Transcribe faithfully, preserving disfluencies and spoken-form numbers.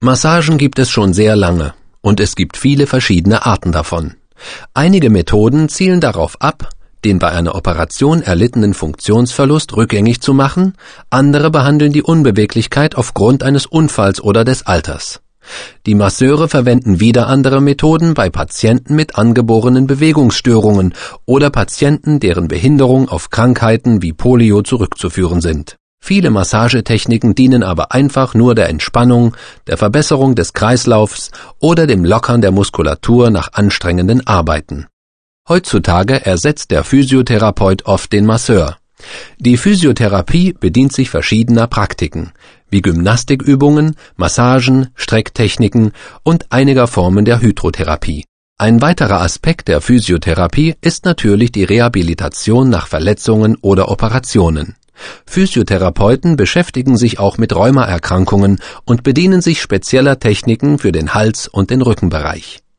Massagen gibt es schon sehr lange und es gibt viele verschiedene Arten davon. Einige Methoden zielen darauf ab, den bei einer Operation erlittenen Funktionsverlust rückgängig zu machen, andere behandeln die Unbeweglichkeit aufgrund eines Unfalls oder des Alters. Die Masseure verwenden wieder andere Methoden bei Patienten mit angeborenen Bewegungsstörungen oder Patienten, deren Behinderung auf Krankheiten wie Polio zurückzuführen sind. Viele Massagetechniken dienen aber einfach nur der Entspannung, der Verbesserung des Kreislaufs oder dem Lockern der Muskulatur nach anstrengenden Arbeiten. Heutzutage ersetzt der Physiotherapeut oft den Masseur. Die Physiotherapie bedient sich verschiedener Praktiken, wie Gymnastikübungen, Massagen, Strecktechniken und einiger Formen der Hydrotherapie. Ein weiterer Aspekt der Physiotherapie ist natürlich die Rehabilitation nach Verletzungen oder Operationen. Physiotherapeuten beschäftigen sich auch mit Rheumaerkrankungen und bedienen sich spezieller Techniken für den Hals- und den Rückenbereich.